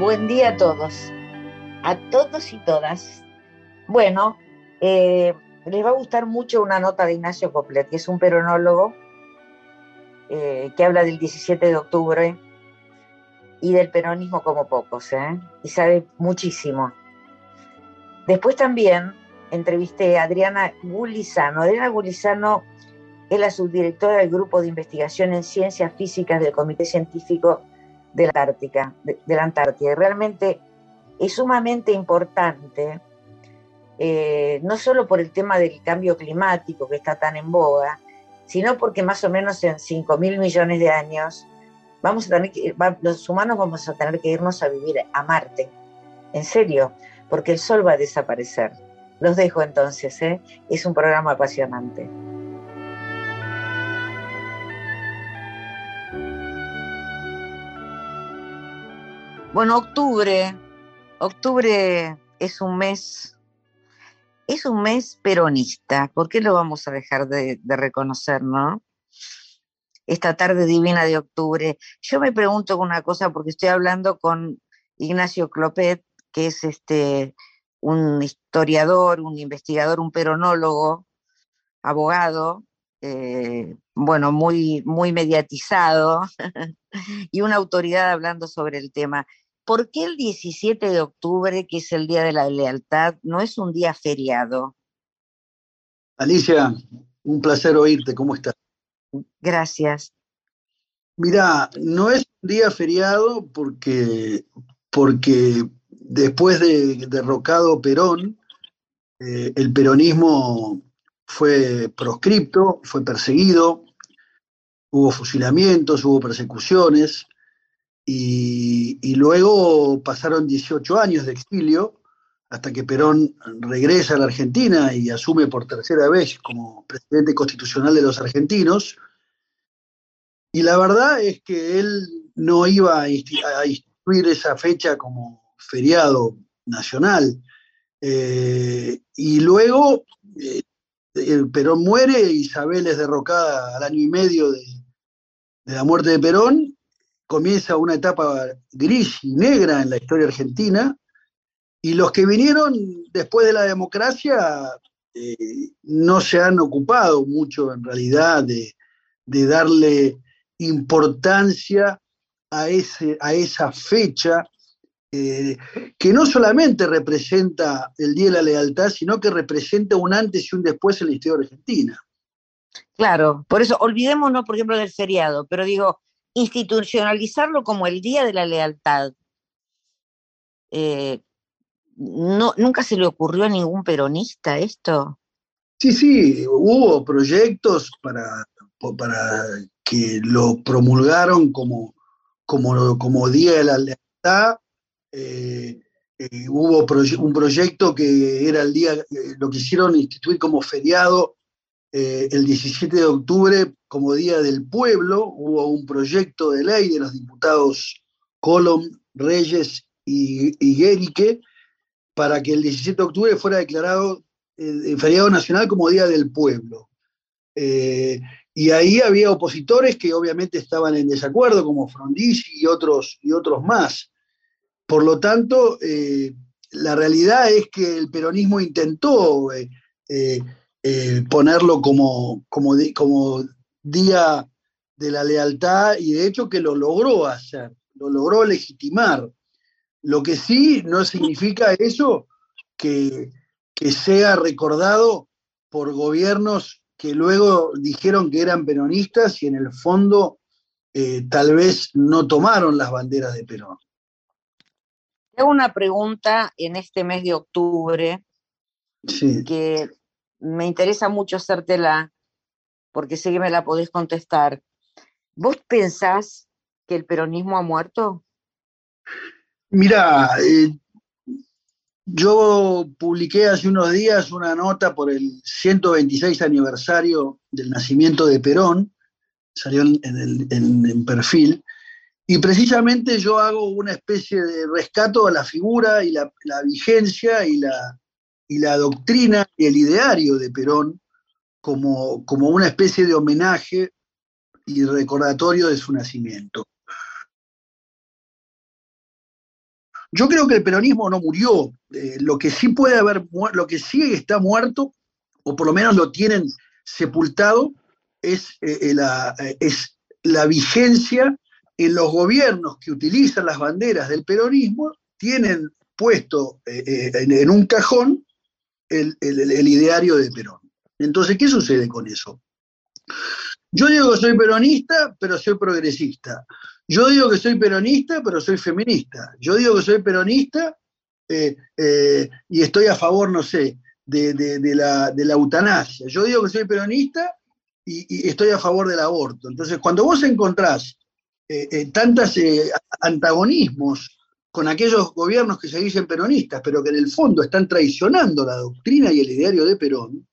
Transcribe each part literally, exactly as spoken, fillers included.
Buen día a todos, a todos y todas. Bueno, eh, les va a gustar mucho una nota de Ignacio Coplet, que es un peronólogo eh, que habla del diecisiete de octubre y del peronismo como pocos, ¿eh? Y sabe muchísimo. Después también entrevisté a Adriana Gulizano. Adriana Gulizano es la subdirectora del Grupo de Investigación en Ciencias Físicas del Comité Científico de la Antártica, de, de la Antártida. Y realmente es sumamente importante, eh, no solo por el tema del cambio climático que está tan en boga, sino porque más o menos en cinco mil millones de años vamos a tener que, va, los humanos vamos a tener que irnos a vivir a Marte. En serio, porque el Sol va a desaparecer. Los dejo entonces, ¿eh? Es un programa apasionante. Bueno, octubre, octubre es un mes, es un mes peronista. ¿Por qué lo vamos a dejar de, de reconocer, no? Esta tarde divina de octubre. Yo me pregunto una cosa porque estoy hablando con Ignacio Clopet, que es este un historiador, un investigador, un peronólogo, abogado, eh, bueno, muy, muy mediatizado y una autoridad hablando sobre el tema. ¿Por qué el diecisiete de octubre, que es el Día de la Lealtad, no es un día feriado? Alicia, un placer oírte, ¿cómo estás? Gracias. Mirá, no es un día feriado porque, porque después de derrocado Perón, eh, el peronismo fue proscripto, fue perseguido, hubo fusilamientos, hubo persecuciones y, y luego pasaron dieciocho años de exilio hasta que Perón regresa a la Argentina y asume por tercera vez como presidente constitucional de los argentinos. Y la verdad es que él no iba a instituir esa fecha como feriado nacional. Eh, y luego eh, Perón muere, Isabel es derrocada al año y medio de, de la muerte de Perón, comienza una etapa gris y negra en la historia argentina, y los que vinieron después de la democracia eh, no se han ocupado mucho en realidad de, de darle importancia a, ese, a esa fecha eh, que no solamente representa el Día de la Lealtad, sino que representa un antes y un después en la historia argentina. Claro, por eso olvidémonos, por ejemplo, del feriado, pero digo, institucionalizarlo como el Día de la Lealtad. Eh, no, ¿nunca se le ocurrió a ningún peronista esto? Sí, sí, hubo proyectos para, para que lo promulgaron como, como, como Día de la Lealtad. Eh, eh, hubo proye un proyecto que era el día, eh, lo quisieron instituir como feriado eh, el diecisiete de octubre como Día del Pueblo. Hubo un proyecto de ley de los diputados Colom, Reyes y, y Guerrique para que el diecisiete de octubre fuera declarado eh, feriado nacional como Día del Pueblo. Eh, y ahí había opositores que obviamente estaban en desacuerdo, como Frondizi y otros, y otros más. Por lo tanto, eh, la realidad es que el peronismo intentó eh, eh, eh, ponerlo como, como, di, como Día de la Lealtad, y de hecho que lo logró hacer, lo logró legitimar. Lo que sí no significa eso que, que sea recordado por gobiernos que luego dijeron que eran peronistas y en el fondo eh, tal vez no tomaron las banderas de Perón. Tengo una pregunta en este mes de octubre Sí. que me interesa mucho hacértela porque sé que me la podés contestar. ¿Vos pensás que el peronismo ha muerto? Mira, eh, yo publiqué hace unos días una nota por el ciento veintiséis aniversario del nacimiento de Perón, salió en, en, en, en Perfil. Y precisamente yo hago una especie de rescato a la figura y la, la vigencia y la, y la doctrina y el ideario de Perón como, como una especie de homenaje y recordatorio de su nacimiento. Yo creo que el peronismo no murió. Eh, lo que sí puede haber, lo que sí está muerto, o por lo menos lo tienen sepultado, es, eh, la, eh, es la vigencia en los gobiernos que utilizan las banderas del peronismo, tienen puesto eh, eh, en, en, un cajón el, el, el ideario de Perón. Entonces, ¿qué sucede con eso? Yo digo que soy peronista, pero soy progresista. Yo digo que soy peronista, pero soy feminista. Yo digo que soy peronista eh, eh, y estoy a favor, no sé, de, de, de, la, de la eutanasia. Yo digo que soy peronista y, y estoy a favor del aborto. Entonces, cuando vos encontrás eh, eh, tantos eh, antagonismos con aquellos gobiernos que se dicen peronistas, pero que en el fondo están traicionando la doctrina y el ideario de Perón,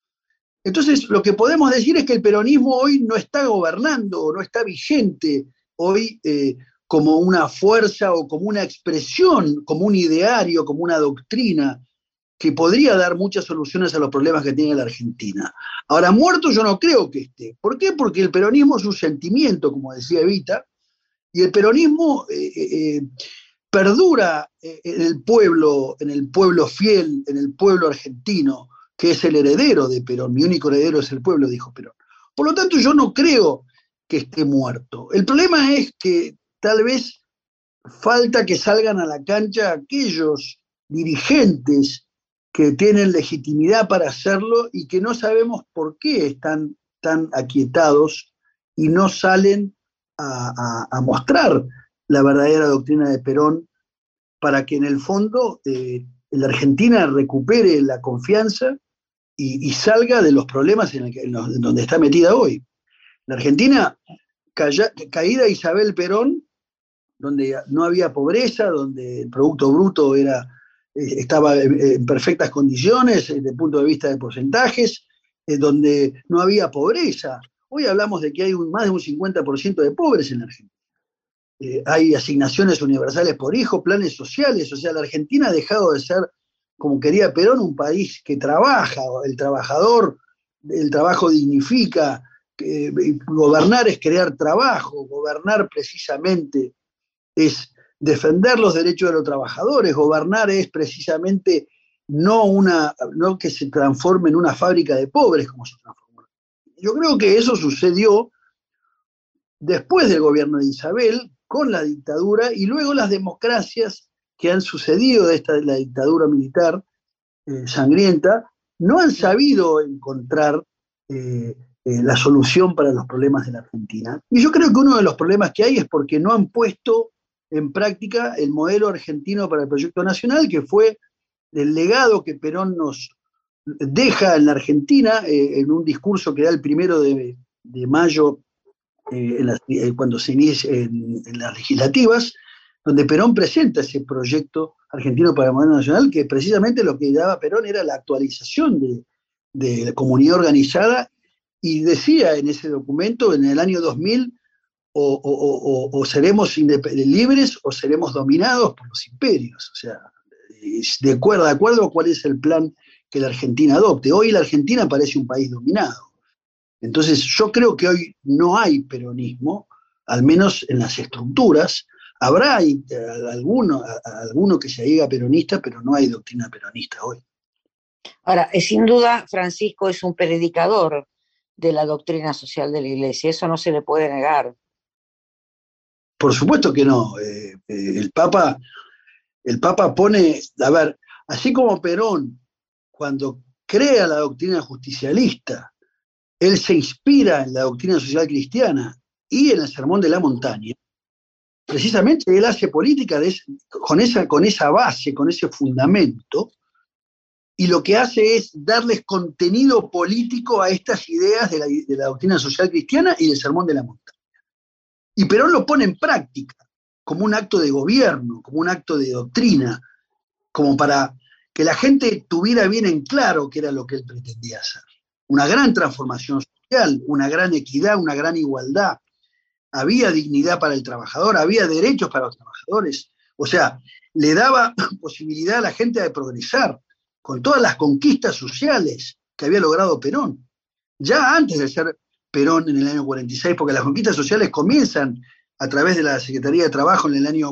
entonces lo que podemos decir es que el peronismo hoy no está gobernando, no está vigente hoy eh, como una fuerza o como una expresión, como un ideario, como una doctrina que podría dar muchas soluciones a los problemas que tiene la Argentina. Ahora, muerto yo no creo que esté. ¿Por qué? Porque el peronismo es un sentimiento, como decía Evita, y el peronismo eh, eh, perdura en el pueblo, en el pueblo fiel, en el pueblo argentino, que es el heredero de Perón. Mi único heredero es el pueblo, dijo Perón. Por lo tanto, yo no creo que esté muerto. El problema es que tal vez falta que salgan a la cancha aquellos dirigentes que tienen legitimidad para hacerlo y que no sabemos por qué están tan aquietados y no salen a, a, a mostrar la verdadera doctrina de Perón para que en el fondo eh, la Argentina recupere la confianza y, y salga de los problemas en, el que, en, los, en donde está metida hoy. La Argentina, calla, caída Isabel Perón, donde no había pobreza, donde el Producto Bruto era, eh, estaba en perfectas condiciones desde el punto de vista de porcentajes, eh, donde no había pobreza. Hoy hablamos de que hay un, más de un cincuenta por ciento de pobres en la Argentina. Eh, hay asignaciones universales por hijo, planes sociales, o sea, la Argentina ha dejado de ser, como quería Perón, un país que trabaja, el trabajador, el trabajo dignifica, eh, gobernar es crear trabajo, gobernar precisamente es defender los derechos de los trabajadores, gobernar es precisamente no, una, no que se transforme en una fábrica de pobres como se transformó. Yo creo que eso sucedió después del gobierno de Isabel, con la dictadura, y luego las democracias que han sucedido de esta de la dictadura militar eh, sangrienta, no han sabido encontrar eh, eh, la solución para los problemas de la Argentina. Y yo creo que uno de los problemas que hay es porque no han puesto en práctica el modelo argentino para el proyecto nacional, que fue el legado que Perón nos deja en la Argentina, eh, en un discurso que da el primero de, de mayo Eh, en las, eh, cuando se inicia en, en las legislativas, donde Perón presenta ese proyecto argentino para el modelo nacional, que precisamente lo que daba Perón era la actualización de, de la comunidad organizada, y decía en ese documento, en el año dos mil, o, o, o, o seremos libres o seremos dominados por los imperios. O sea, de acuerdo, de acuerdo a cuál es el plan que la Argentina adopte. Hoy la Argentina parece un país dominado. Entonces yo creo que hoy no hay peronismo, al menos en las estructuras. Habrá alguno, alguno que se diga peronista, pero no hay doctrina peronista hoy. Ahora, sin duda, Francisco es un predicador de la doctrina social de la Iglesia, eso no se le puede negar. Por supuesto que no. Eh, eh, el Papa, el Papa pone, a ver, así como Perón, cuando crea la doctrina justicialista, él se inspira en la doctrina social cristiana y en el Sermón de la Montaña. Precisamente él hace política de ese, con, esa, con esa base, con ese fundamento, y lo que hace es darles contenido político a estas ideas de la, de la doctrina social cristiana y del Sermón de la Montaña. Y Perón lo pone en práctica, como un acto de gobierno, como un acto de doctrina, como para que la gente tuviera bien en claro qué era lo que él pretendía hacer. Una gran transformación social, una gran equidad, una gran igualdad. Había dignidad para el trabajador, había derechos para los trabajadores. O sea, le daba posibilidad a la gente de progresar con todas las conquistas sociales que había logrado Perón. Ya antes de ser Perón en el año cuarenta y seis, porque las conquistas sociales comienzan a través de la Secretaría de Trabajo en el año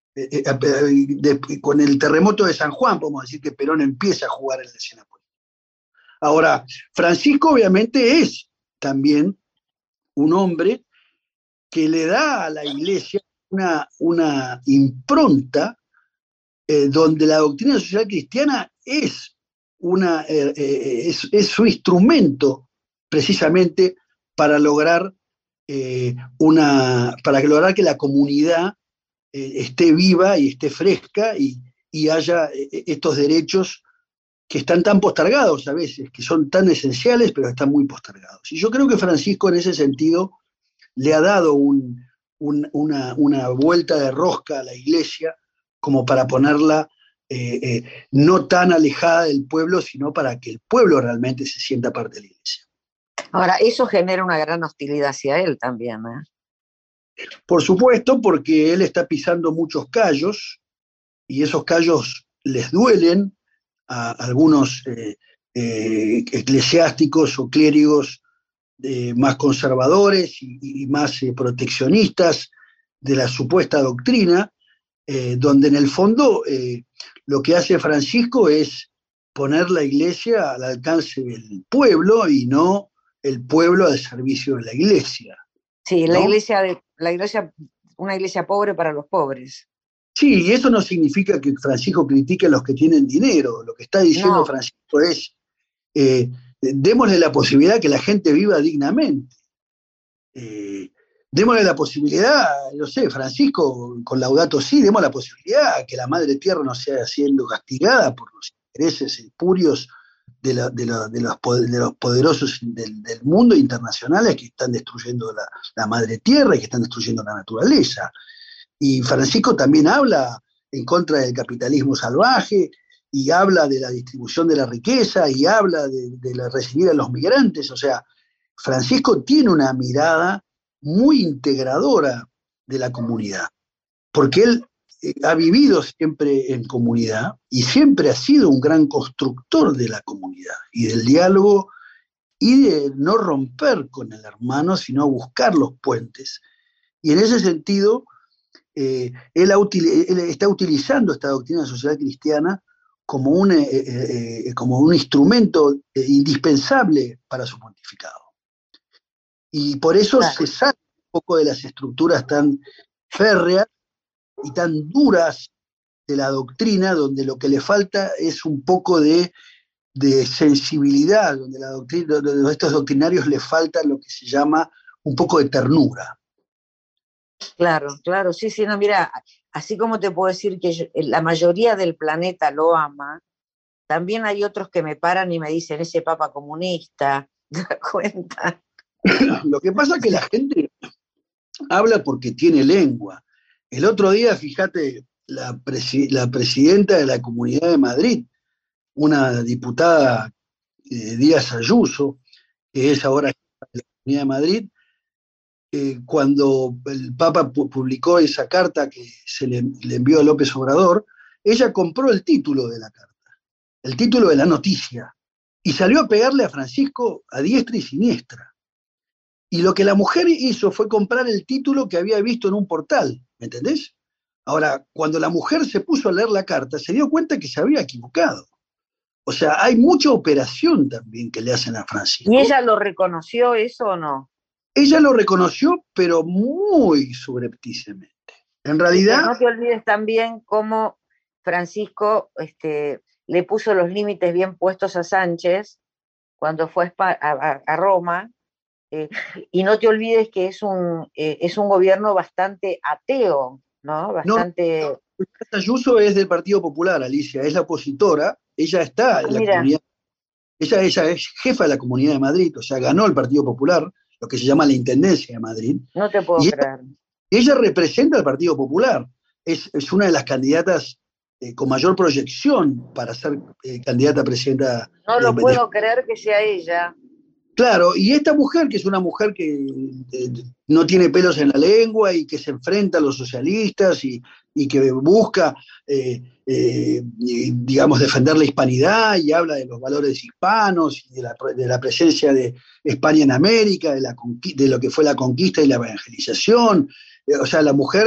eh, eh, eh, de, con el terremoto de San Juan, podemos decir que Perón empieza a jugar en la escena política. Ahora, Francisco obviamente es también un hombre que le da a la iglesia una, una impronta eh, donde la doctrina social cristiana es, una, eh, eh, es, es su instrumento precisamente para lograr, eh, una, para lograr que la comunidad eh, esté viva y esté fresca y, y haya eh, estos derechos que están tan postergados a veces, que son tan esenciales, pero están muy postergados. Y yo creo que Francisco en ese sentido le ha dado un, un, una, una, vuelta de rosca a la iglesia como para ponerla eh, eh, no tan alejada del pueblo, sino para que el pueblo realmente se sienta parte de la iglesia. Ahora, eso genera una gran hostilidad hacia él también, ¿eh? Por supuesto, porque él está pisando muchos callos, y esos callos les duelen a algunos eh, eh, eclesiásticos o clérigos eh, más conservadores y, y más eh, proteccionistas de la supuesta doctrina, eh, donde en el fondo eh, lo que hace Francisco es poner la iglesia al alcance del pueblo y no el pueblo al servicio de la iglesia. Sí, ¿no? la iglesia, de, la iglesia, una iglesia pobre para los pobres. Sí, y eso no significa que Francisco critique a los que tienen dinero. Lo que está diciendo no. Francisco es, eh, démosle la posibilidad que la gente viva dignamente. Eh, démosle la posibilidad, no sé, Francisco, con Laudato Si, demos la posibilidad que la Madre Tierra no sea siendo castigada por los intereses espurios de, la, de, la, de, los, de los poderosos del, del mundo internacionales que están destruyendo la, la Madre Tierra y que están destruyendo la naturaleza. Y Francisco también habla en contra del capitalismo salvaje, y habla de la distribución de la riqueza, y habla de, de la, recibir a los migrantes. O sea, Francisco tiene una mirada muy integradora de la comunidad, porque él eh, ha vivido siempre en comunidad y siempre ha sido un gran constructor de la comunidad y del diálogo y de no romper con el hermano, sino buscar los puentes. Y en ese sentido, Eh, él, ha util, él, está utilizando esta doctrina social cristiana como un, eh, eh, como un instrumento eh, indispensable para su pontificado. Y por eso claro. se sale un poco de las estructuras tan férreas y tan duras de la doctrina, donde lo que le falta es un poco de, de sensibilidad, donde la doctrina, donde a estos doctrinarios les falta lo que se llama un poco de ternura. Claro, claro, sí, sí, no, mira, así como te puedo decir que yo, la mayoría del planeta lo ama, también hay otros que me paran y me dicen, ese papa comunista, ¿te das cuenta? Lo que pasa es que la gente habla porque tiene lengua. El otro día, fíjate, la, presi la presidenta de la Comunidad de Madrid, una diputada eh, Díaz Ayuso, que es ahora de la Comunidad de Madrid, Eh, cuando el Papa pu publicó esa carta que se le, le envió a López Obrador, ella compró el título de la carta, el título de la noticia, y salió a pegarle a Francisco a diestra y siniestra. Y lo que la mujer hizo fue comprar el título que había visto en un portal, ¿me entendés? Ahora, cuando la mujer se puso a leer la carta, se dio cuenta que se había equivocado. O sea, hay mucha operación también que le hacen a Francisco. ¿Y ella lo reconoció eso o no? Ella lo reconoció, pero muy subrepticiamente. En realidad... No te olvides también cómo Francisco este, le puso los límites bien puestos a Sánchez cuando fue a, a, a Roma, eh, y no te olvides que es un, eh, es un gobierno bastante ateo, ¿no? Bastante... No, Ayuso es del Partido Popular, Alicia, es la opositora, ella está ah, en la mira. comunidad, ella, ella es jefa de la Comunidad de Madrid, o sea, ganó el Partido Popular, lo que se llama la Intendencia de Madrid. No te puedo y creer. Ella, ella representa al Partido Popular, es, es una de las candidatas eh, con mayor proyección para ser eh, candidata a presidenta. No de, lo puedo de... creer que sea ella. Claro, y esta mujer, que es una mujer que eh, no tiene pelos en la lengua y que se enfrenta a los socialistas y, y que busca, eh, eh, digamos, defender la hispanidad y habla de los valores hispanos y de la, de la presencia de España en América, de, la, de lo que fue la conquista y la evangelización. Eh, o sea, la mujer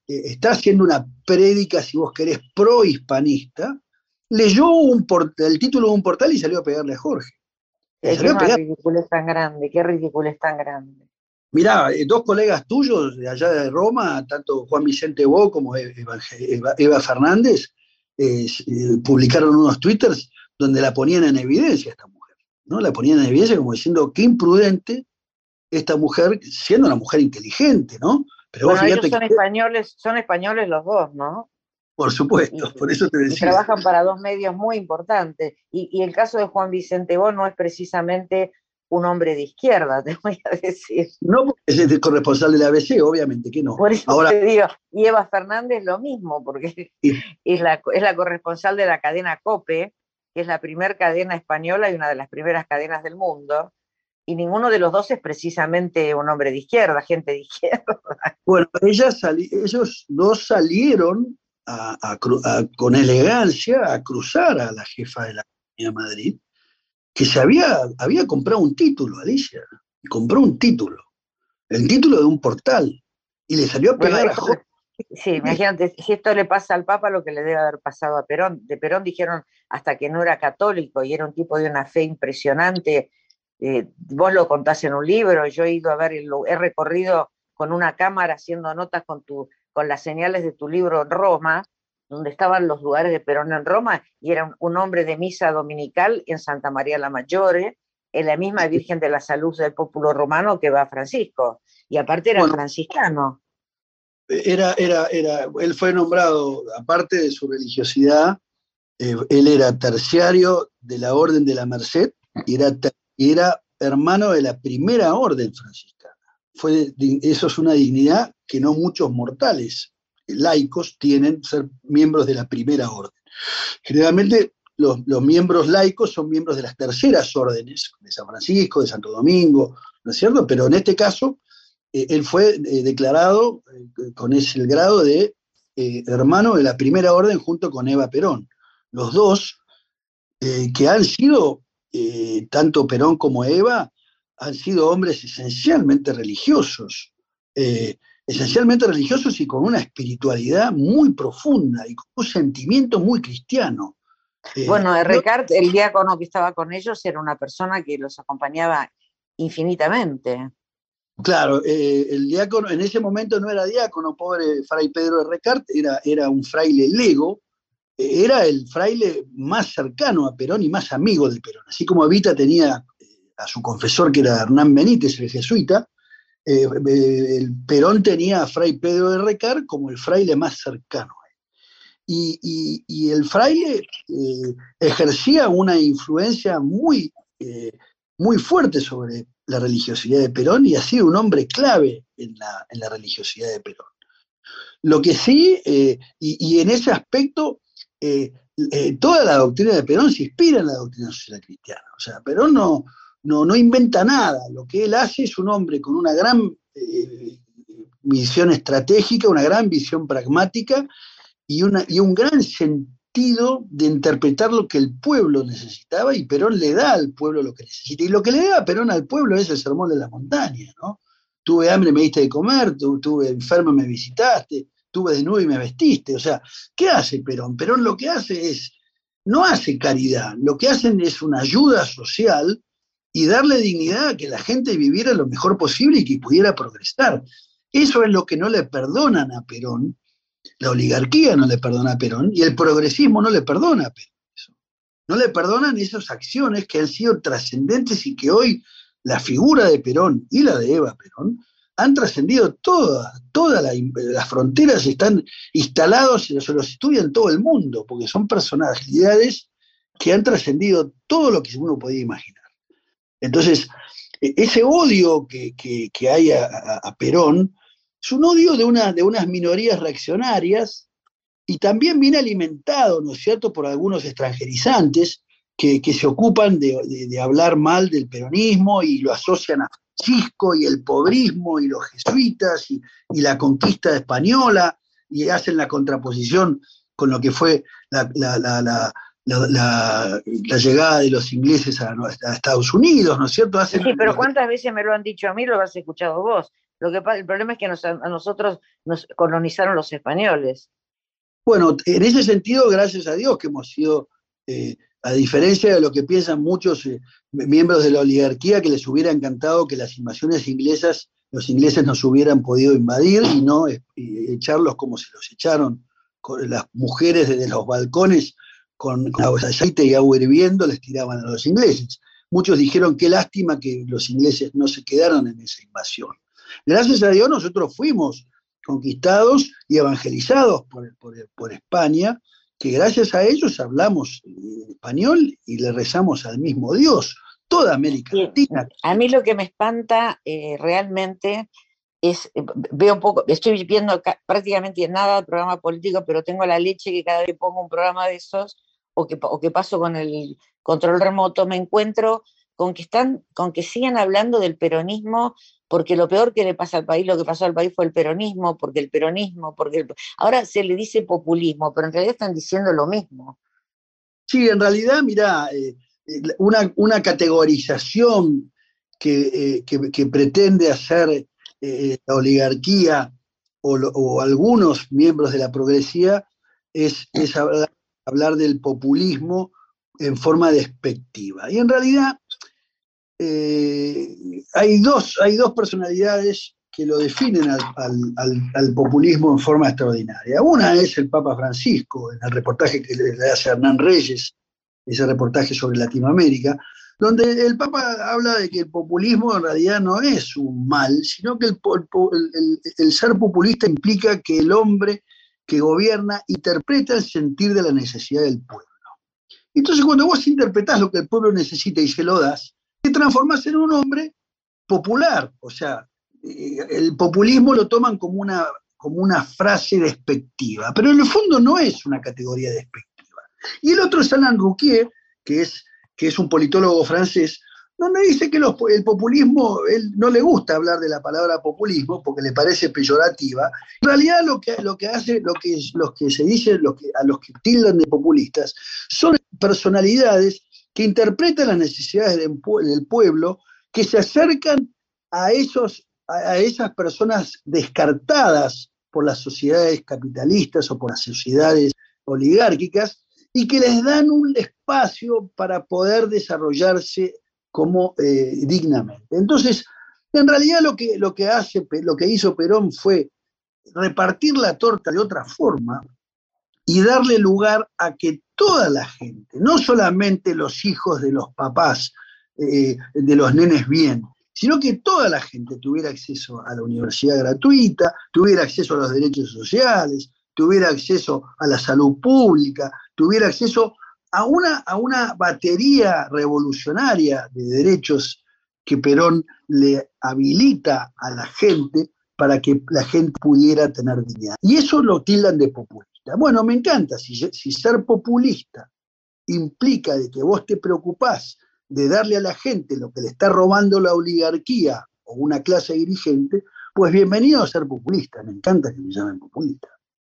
eh, está haciendo una prédica, si vos querés, pro-hispanista, leyó un el título de un portal y salió a pegarle a Jorge. Le Es que salió es a una pegar. ridiculez tan grande, qué ridiculez tan grande. Mirá, eh, dos colegas tuyos de allá de Roma, tanto Juan Vicente Bo como Eva, Eva, Eva Fernández, eh, eh, publicaron unos twitters donde la ponían en evidencia esta mujer, ¿no? La ponían en evidencia como diciendo qué imprudente esta mujer, siendo una mujer inteligente, ¿no? Pero vos Bueno, ellos fíjate son que, españoles, son españoles los dos, ¿no? por Y, supuesto, por eso te y decía. trabajan para dos medios muy importantes. Y, y el caso de Juan Vicente Bo no es precisamente un hombre de izquierda, te voy a decir. No porque es el corresponsal de la A B C, obviamente que no. Por eso Ahora, te digo, y Eva Fernández lo mismo, porque y, es la, es la corresponsal de la cadena COPE, que es la primera cadena española y una de las primeras cadenas del mundo, y ninguno de los dos es precisamente un hombre de izquierda, gente de izquierda. bueno, ellas sali, ellos dos salieron a, a, a, con elegancia a cruzar a la jefa de la Comunidad de Madrid, que se había, había comprado un título, Alicia, compró un título, el título de un portal, y le salió a Bueno, pegar a esto, Jorge. sí, imagínate, si esto le pasa al Papa, lo que le debe haber pasado a Perón. De Perón dijeron hasta que no era católico y era un tipo de una fe impresionante. Eh, vos lo contás en un libro, yo he ido a ver, he recorrido con una cámara haciendo notas con, tu, con las señales de tu libro en Roma, donde estaban los lugares de Perón en Roma, y era un, un hombre de misa dominical en Santa María la Maggiore, en la misma Virgen de la Salud del Pópulo Romano que va Francisco, y aparte era Bueno, franciscano. era, era, era, él fue nombrado, aparte de su religiosidad, eh, él era terciario de la Orden de la Merced y era, y era hermano de la primera orden franciscana. Fue, eso es una dignidad que no muchos mortales laicos tienen, ser miembros de la primera orden. Generalmente los, los miembros laicos son miembros de las terceras órdenes, de San Francisco, de Santo Domingo, ¿no es cierto? Pero en este caso, eh, él fue eh, declarado eh, con ese el grado de eh, hermano de la primera orden junto con Eva Perón. Los dos, eh, que han sido, eh, tanto Perón como Eva, han sido hombres esencialmente religiosos, eh, esencialmente religiosos y con una espiritualidad muy profunda y con un sentimiento muy cristiano. Eh, Bueno, yo, Ricard, el diácono que estaba con ellos, era una persona que los acompañaba infinitamente. claro, eh, el diácono en ese momento no era diácono, pobre Fray Pedro de Recart, era, era un fraile lego, era el fraile más cercano a Perón y más amigo de Perón. Así como Evita tenía a su confesor, que era Hernán Benítez, el jesuita, eh, el Perón tenía a Fray Pedro de Recar como el fraile más cercano. Y, y, y el fraile eh, ejercía una influencia muy, eh, muy fuerte sobre la religiosidad de Perón y ha sido un hombre clave en la, en la religiosidad de Perón. Lo que sí, eh, y, y en ese aspecto, eh, eh, toda la doctrina de Perón se inspira en la doctrina social cristiana. O sea, Perón no, no, no inventa nada. Lo que él hace es un hombre con una gran eh, visión estratégica, una gran visión pragmática y, una, y un gran sentido de interpretar lo que el pueblo necesitaba, y Perón le da al pueblo lo que necesita. Y lo que le da a Perón al pueblo es el sermón de la montaña, ¿no? Tuve hambre, me diste de comer, tu, tuve enfermo, me visitaste, tuve desnudo y me vestiste. O sea, ¿qué hace Perón? Perón lo que hace es, no hace caridad, lo que hacen es una ayuda social y darle dignidad a que la gente viviera lo mejor posible y que pudiera progresar. Eso es lo que no le perdonan a Perón, la oligarquía no le perdona a Perón y el progresismo no le perdona a Perón. Eso. No le perdonan esas acciones que han sido trascendentes y que hoy la figura de Perón y la de Eva Perón han trascendido todas, todas la, las fronteras están instalados y se los estudia en todo el mundo, porque son personalidades que han trascendido todo lo que uno podía imaginar. Entonces, ese odio que, que, que hay a, a, a Perón es un odio de, una, de unas minorías reaccionarias y también viene alimentado, ¿no es cierto?, por algunos extranjerizantes que, que se ocupan de, de, de hablar mal del peronismo y lo asocian a Francisco y el pobrismo y los jesuitas y, y la conquista española y hacen la contraposición con lo que fue la, la, la, la La, la, la llegada de los ingleses a, a, Estados Unidos, ¿no es cierto? Hacen Sí, pero los... ¿cuántas veces me lo han dicho a mí? Lo has escuchado vos. Lo que, el problema es que nos, a nosotros nos colonizaron los españoles. Bueno, en ese sentido, gracias a Dios que hemos sido, eh, a diferencia de lo que piensan muchos eh, miembros de la oligarquía, que les hubiera encantado que las invasiones inglesas, los ingleses nos hubieran podido invadir y no eh, y echarlos como se los echaron, con las mujeres desde los balcones con, con aceite y agua hirviendo les tiraban a los ingleses. Muchos dijeron qué lástima que los ingleses no se quedaron en esa invasión. Gracias a Dios nosotros fuimos conquistados y evangelizados por, por, por España, que gracias a ellos hablamos español y le rezamos al mismo Dios, toda América Latina. A mí lo que me espanta eh, realmente es, veo un poco, estoy viendo ca, prácticamente nada de programa político, pero tengo la leche que cada vez que pongo un programa de esos, o que, o que paso con el control remoto, me encuentro con que están, con que siguen hablando del peronismo, porque lo peor que le pasa al país, lo que pasó al país fue el peronismo, porque el peronismo, porque el, ahora se le dice populismo, pero en realidad están diciendo lo mismo. Sí, en realidad, mirá, eh, una, una categorización que, eh, que, que pretende hacer eh, la oligarquía o, lo, o algunos miembros de la progresía es, es hablar, hablar del populismo en forma despectiva. Y en realidad eh, hay, dos, hay dos personalidades que lo definen al, al, al, al populismo en forma extraordinaria. Una es el Papa Francisco, en el reportaje que le hace Hernán Reyes, ese reportaje sobre Latinoamérica, donde el Papa habla de que el populismo en realidad no es un mal, sino que el, el, el, el ser populista implica que el hombre que gobierna interpreta el sentir de la necesidad del pueblo. Entonces, cuando vos interpretás lo que el pueblo necesita y se lo das, te transformás en un hombre popular. O sea, el populismo lo toman como una, como una frase despectiva, pero en el fondo no es una categoría despectiva. Y el otro es Alain Rouquier, que es, que es un politólogo francés, donde dice que los, el populismo, él no le gusta hablar de la palabra populismo porque le parece peyorativa. En realidad lo que, lo que hace, lo que, los que se dice, los que, a los que tildan de populistas, son personalidades que interpretan las necesidades del, del pueblo, que se acercan a, esos, a esas personas descartadas por las sociedades capitalistas o por las sociedades oligárquicas, y que les dan un espacio para poder desarrollarse como eh, dignamente. Entonces, en realidad lo que, lo, que hace, lo que hizo Perón fue repartir la torta de otra forma y darle lugar a que toda la gente, no solamente los hijos de los papás, eh, de los nenes bien, sino que toda la gente tuviera acceso a la universidad gratuita, tuviera acceso a los derechos sociales, tuviera acceso a la salud pública, tuviera acceso a una, a una batería revolucionaria de derechos que Perón le habilita a la gente para que la gente pudiera tener dignidad. Y eso lo tildan de populista. Bueno, me encanta, si, si ser populista implica de que vos te preocupás de darle a la gente lo que le está robando la oligarquía o una clase dirigente, pues bienvenido a ser populista. Me encanta que me llamen populista.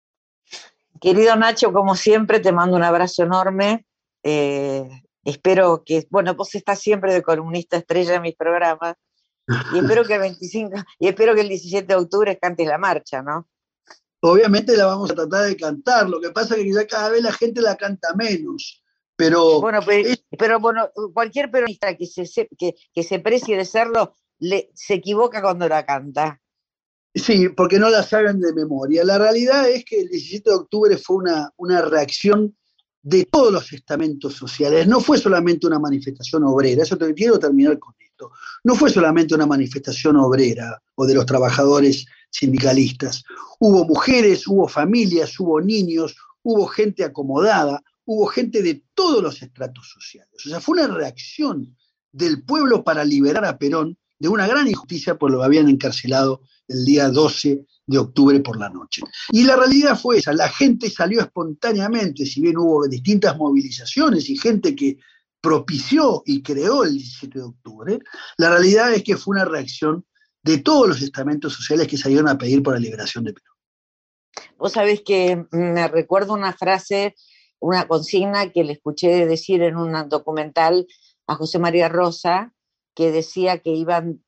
Querido Nacho, como siempre, te mando un abrazo enorme. Eh, espero que, bueno, vos estás siempre de columnista estrella en mis programas, y espero que el veinticinco, y espero que el diecisiete de octubre cantes la marcha, ¿no? Obviamente la vamos a tratar de cantar, lo que pasa es que ya cada vez la gente la canta menos, pero... Bueno, pero, es... pero bueno, cualquier peronista que se, que, que se precie de serlo, le, se equivoca cuando la canta. Sí, porque no la saben de memoria. La realidad es que el diecisiete de octubre fue una, una reacción de todos los estamentos sociales. No fue solamente una manifestación obrera, eso te quiero terminar con esto. No fue solamente una manifestación obrera o de los trabajadores sindicalistas. Hubo mujeres, hubo familias, hubo niños, hubo gente acomodada, hubo gente de todos los estratos sociales. O sea, fue una reacción del pueblo para liberar a Perón de una gran injusticia por lo que habían encarcelado el día doce de octubre por la noche. Y la realidad fue esa, la gente salió espontáneamente, si bien hubo distintas movilizaciones y gente que propició y creó el diecisiete de octubre, la realidad es que fue una reacción de todos los estamentos sociales que salieron a pedir por la liberación de Perón. Vos sabés que me recuerdo una frase, una consigna que le escuché decir en un documental a José María Rosa, que decía que iban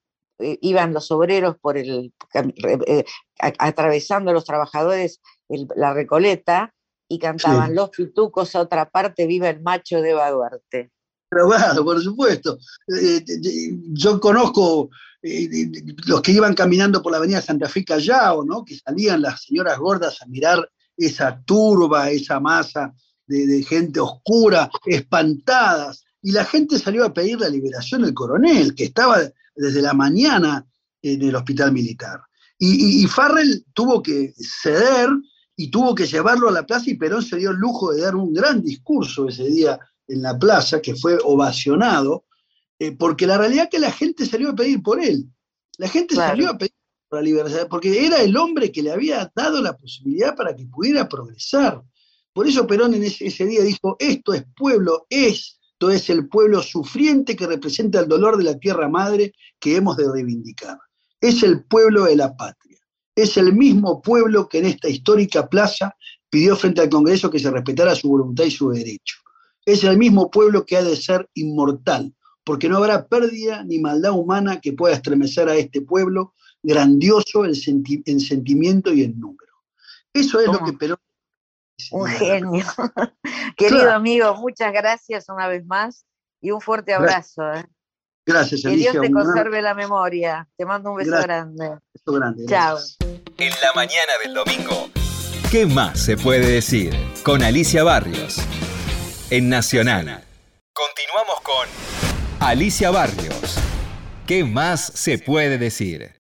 eh, iban los obreros por el, eh, a, atravesando a los trabajadores el, la Recoleta, y cantaban Sí. Los Pitucos a otra parte, viva el macho de Eva Duarte. Pero bueno, por supuesto. Eh, yo conozco eh, los que iban caminando por la avenida Santa Fe Callao, ¿no? Que salían las señoras gordas a mirar esa turba, esa masa de, de gente oscura, espantadas. Y la gente salió a pedir la liberación del coronel, que estaba desde la mañana en el hospital militar. Y, y, y Farrell tuvo que ceder y tuvo que llevarlo a la plaza, y Perón se dio el lujo de dar un gran discurso ese día en la plaza, que fue ovacionado, eh, porque la realidad es que la gente salió a pedir por él. La gente Claro. salió a pedir por la libertad, porque era el hombre que le había dado la posibilidad para que pudiera progresar. Por eso Perón en ese, ese día dijo, esto es pueblo, esto es el pueblo sufriente que representa el dolor de la tierra madre que hemos de reivindicar. Es el pueblo de la patria. Es el mismo pueblo que en esta histórica plaza pidió frente al Congreso que se respetara su voluntad y su derecho. Es el mismo pueblo que ha de ser inmortal, porque no habrá pérdida ni maldad humana que pueda estremecer a este pueblo, grandioso en, senti en sentimiento y en número. Eso es ¿Cómo? Lo que Perón... Un genio. Querido claro. amigo, muchas gracias una vez más y un fuerte abrazo. Gracias, ¿eh? gracias Que Alicia. Dios te conserve gran... la memoria. Te mando un beso gracias. grande. Un beso grande. Chao. En la mañana del domingo, ¿qué más se puede decir? Con Alicia Barrios. En Nacional. Continuamos con Alicia Barrios. ¿Qué más se puede decir?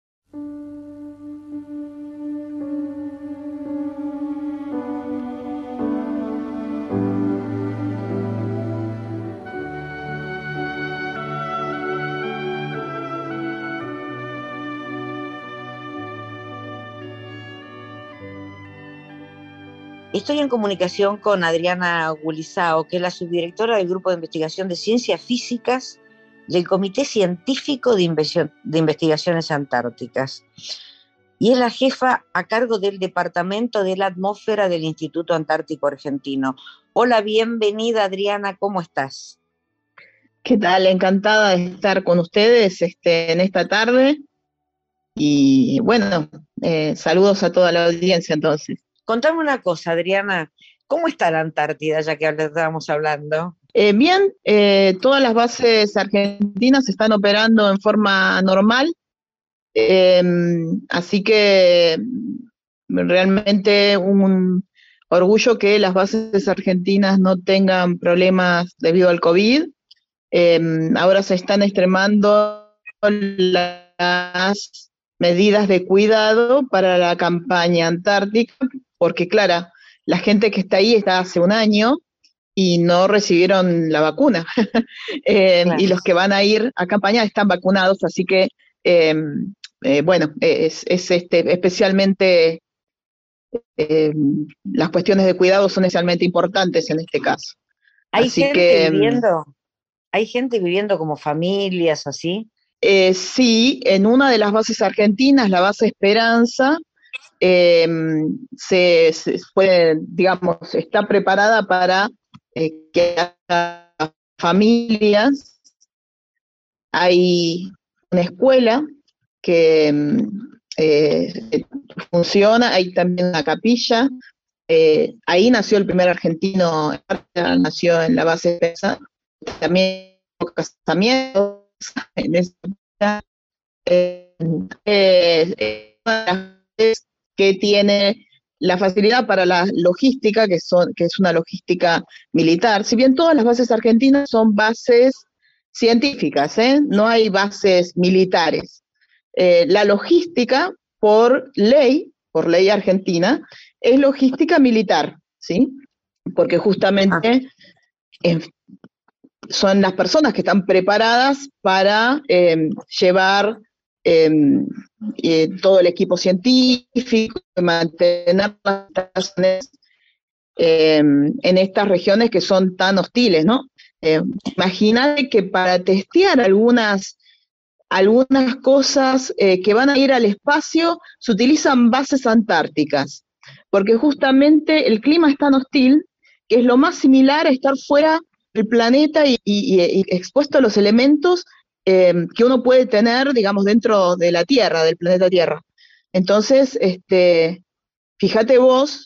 Estoy en comunicación con Adriana Gulizao, que es la subdirectora del Grupo de Investigación de Ciencias Físicas del Comité Científico de, Inve- de Investigaciones Antárticas. Y es la jefa a cargo del Departamento de la Atmósfera del Instituto Antártico Argentino. Hola, bienvenida Adriana, ¿cómo estás? ¿Qué tal? Encantada de estar con ustedes este, en esta tarde. Y bueno, eh, saludos a toda la audiencia entonces. Contame una cosa, Adriana, ¿cómo está la Antártida, ya que estábamos hablando? Eh, bien, eh, todas las bases argentinas están operando en forma normal, eh, así que realmente un orgullo que las bases argentinas no tengan problemas debido al COVID. Eh, ahora se están extremando las medidas de cuidado para la campaña antártica, porque claro, la gente que está ahí está hace un año y no recibieron la vacuna. eh, claro. Y los que van a ir a campaña están vacunados, así que, eh, eh, bueno, es, es este, especialmente, eh, las cuestiones de cuidado son especialmente importantes en este caso. ¿Hay así gente que, viviendo? ¿Hay gente viviendo como familias así? Eh, sí, en una de las bases argentinas, la base Esperanza, eh, se, se puede, digamos, está preparada para eh, que haya familias. Hay una escuela que eh, funciona, hay también una capilla. Eh, ahí nació el primer argentino, nació en la base Esperanza. También casamientos en esta eh, eh, que tiene la facilidad para la logística, que, son, que es una logística militar. Si bien todas las bases argentinas son bases científicas, ¿eh? No hay bases militares. Eh, la logística, por ley, por ley argentina, es logística militar, ¿sí? Porque justamente eh, son las personas que están preparadas para eh, llevar eh, eh, todo el equipo científico, mantener las estaciones eh, en estas regiones que son tan hostiles, ¿no? Eh, Imagínate que para testear algunas, algunas cosas eh, que van a ir al espacio, se utilizan bases antárticas, porque justamente el clima es tan hostil que es lo más similar a estar fuera el planeta y, y, y expuesto a los elementos eh, que uno puede tener, digamos, dentro de la Tierra, del planeta Tierra. Entonces, este, fíjate vos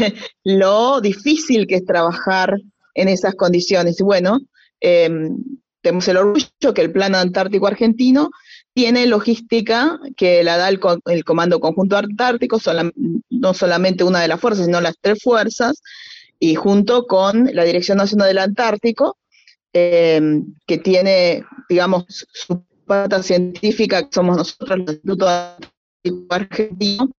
lo difícil que es trabajar en esas condiciones. Y bueno, eh, tenemos el orgullo que el Plan Antártico Argentino tiene logística que la da el, el Comando Conjunto Antártico, sola, no solamente una de las fuerzas, sino las tres fuerzas, y junto con la Dirección Nacional del Antártico, eh, que tiene, digamos, su pata científica, que somos nosotros, el Instituto Antártico Argentino,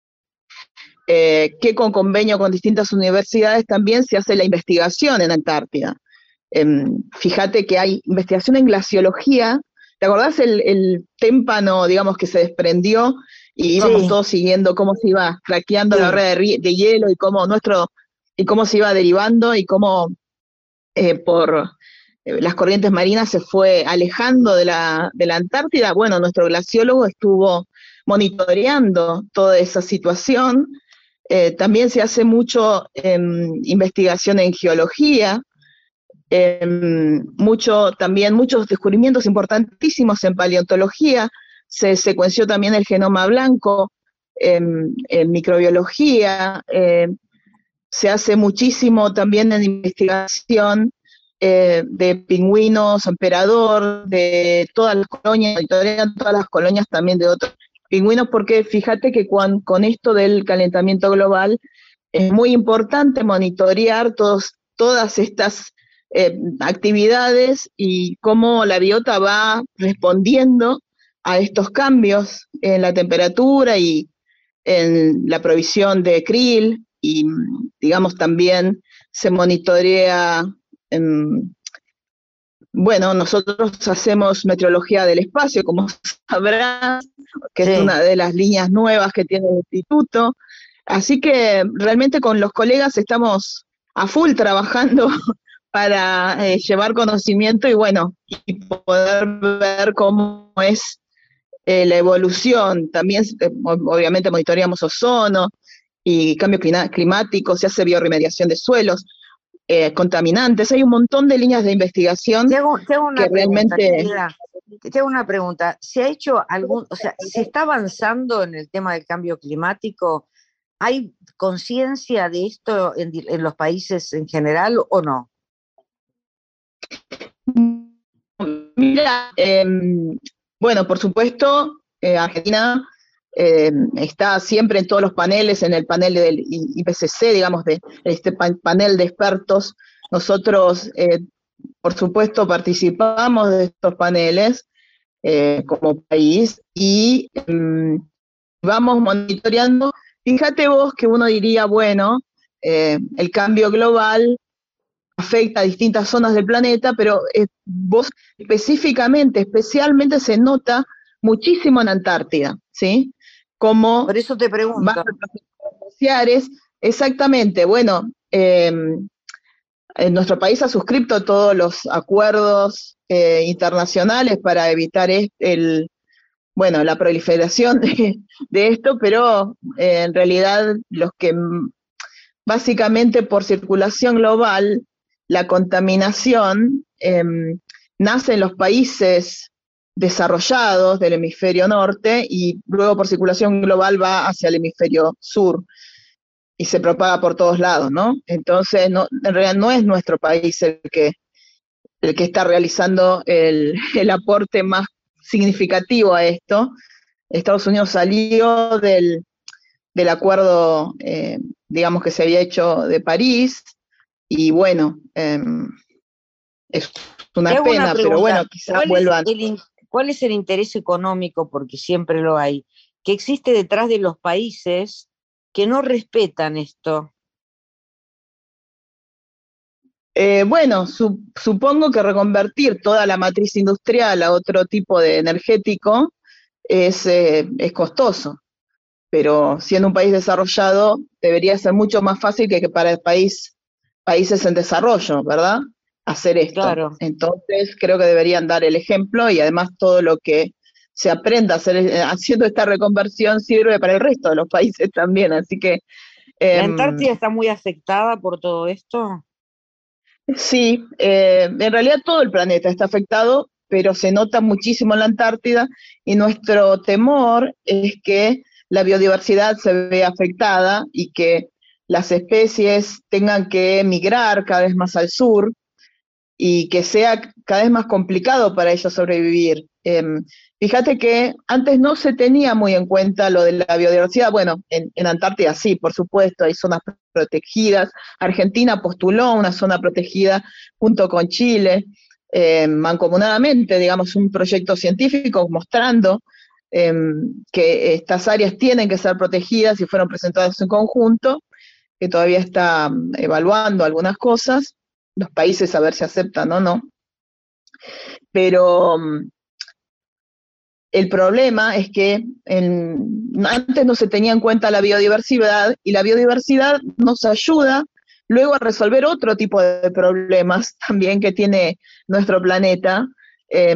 eh, que con convenio con distintas universidades también se hace la investigación en Antártida. Eh, fíjate que hay investigación en glaciología. ¿Te acordás el, el témpano, digamos, que se desprendió y íbamos sí. todos siguiendo cómo se iba craqueando sí. la barrera de, de hielo y cómo nuestro y cómo se iba derivando y cómo eh, por eh, las corrientes marinas se fue alejando de la, de la Antártida? Bueno, nuestro glaciólogo estuvo monitoreando toda esa situación. Eh, también se hace mucho eh, investigación en geología, eh, mucho, también muchos descubrimientos importantísimos en paleontología. Se secuenció también el genoma blanco, eh, en microbiología, eh, se hace muchísimo también en investigación eh, de pingüinos, emperador, de todas las colonias, monitorean todas las colonias también de otros pingüinos, porque fíjate que con, con esto del calentamiento global es muy importante monitorear todos, todas estas eh, actividades y cómo la biota va respondiendo a estos cambios en la temperatura y en la provisión de krill, y digamos también se monitorea, en, bueno, nosotros hacemos meteorología del espacio, como sabrás, que sí. es una de las líneas nuevas que tiene el instituto, así que realmente con los colegas estamos a full trabajando para eh, llevar conocimiento y bueno, y poder ver cómo es eh, la evolución. También eh, obviamente monitoreamos ozono y cambio climático, se hace bioremediación de suelos, eh, contaminantes, hay un montón de líneas de investigación te hago, te hago una que pregunta, realmente... Querida, te hago una pregunta, ¿se ha hecho algún, o sea, se está avanzando en el tema del cambio climático? ¿Hay conciencia de esto en, en los países en general o no? Mira, eh, bueno, por supuesto, eh, Argentina eh, está siempre en todos los paneles, en el panel del I P C C, digamos, de este panel de expertos. Nosotros, eh, por supuesto, participamos de estos paneles eh, como país y eh, vamos monitoreando. Fíjate vos que uno diría, bueno, eh, el cambio global afecta a distintas zonas del planeta, pero eh, vos específicamente, especialmente se nota muchísimo en Antártida, ¿sí? Como por eso te pregunto. Glaciares, exactamente, bueno, eh, en nuestro país ha suscrito todos los acuerdos eh, internacionales para evitar el, el, bueno, la proliferación de, de esto, pero eh, en realidad los que básicamente por circulación global, la contaminación eh, nace en los países desarrollados del hemisferio norte y luego por circulación global va hacia el hemisferio sur y se propaga por todos lados, ¿no? Entonces, no, en realidad no es nuestro país el que, el que está realizando el, el aporte más significativo a esto. Estados Unidos salió del, del acuerdo, eh, digamos, que se había hecho de París, y bueno, eh, es una pena, una pero bueno, quizás vuelvan. El, ¿Cuál es el interés económico, porque siempre lo hay, que existe detrás de los países que no respetan esto? Eh, bueno, su, supongo que reconvertir toda la matriz industrial a otro tipo de energético es, eh, es costoso, pero siendo un país desarrollado debería ser mucho más fácil que, que para el país, países en desarrollo, ¿verdad? Hacer esto. Claro. Entonces creo que deberían dar el ejemplo y además todo lo que se aprenda a hacer haciendo esta reconversión sirve para el resto de los países también, así que... Eh, ¿La Antártida está muy afectada por todo esto? Sí, eh, en realidad todo el planeta está afectado, pero se nota muchísimo en la Antártida, y nuestro temor es que la biodiversidad se vea afectada y que las especies tengan que migrar cada vez más al sur, y que sea cada vez más complicado para ellos sobrevivir. Eh, fíjate que antes no se tenía muy en cuenta lo de la biodiversidad. Bueno, en, en Antártida sí, por supuesto, hay zonas protegidas. Argentina postuló una zona protegida junto con Chile, eh, mancomunadamente, digamos, un proyecto científico mostrando eh, que estas áreas tienen que ser protegidas y fueron presentadas en conjunto, que todavía está evaluando algunas cosas, los países a ver si aceptan o no. Pero um, el problema es que en, antes no se tenía en cuenta la biodiversidad, y la biodiversidad nos ayuda luego a resolver otro tipo de problemas también que tiene nuestro planeta, eh,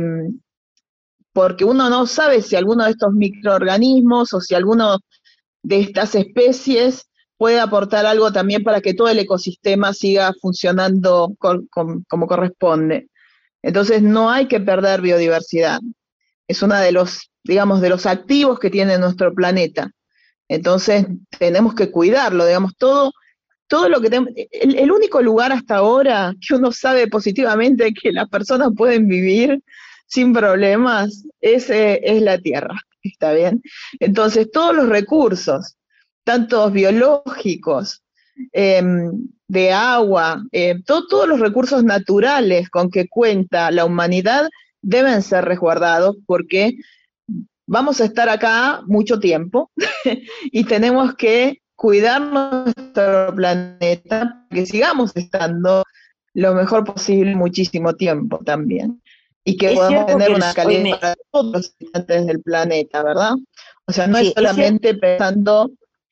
porque uno no sabe si alguno de estos microorganismos o si alguno de estas especies puede aportar algo también para que todo el ecosistema siga funcionando con, con, como corresponde. Entonces no hay que perder biodiversidad. Es uno de los, digamos, de los activos que tiene nuestro planeta. Entonces tenemos que cuidarlo, digamos, todo, todo lo que tenemos. El, el único lugar hasta ahora que uno sabe positivamente que las personas pueden vivir sin problemas es, eh, es la Tierra, ¿está bien? Entonces todos los recursos, tanto biológicos, eh, de agua, eh, to, todos los recursos naturales con que cuenta la humanidad deben ser resguardados, porque vamos a estar acá mucho tiempo y tenemos que cuidar nuestro planeta, que sigamos estando lo mejor posible muchísimo tiempo también, y que Es podamos cierto tener que el una sol calidad me- para todos los habitantes del planeta, ¿verdad? O sea, no Sí, es es cier- solamente pensando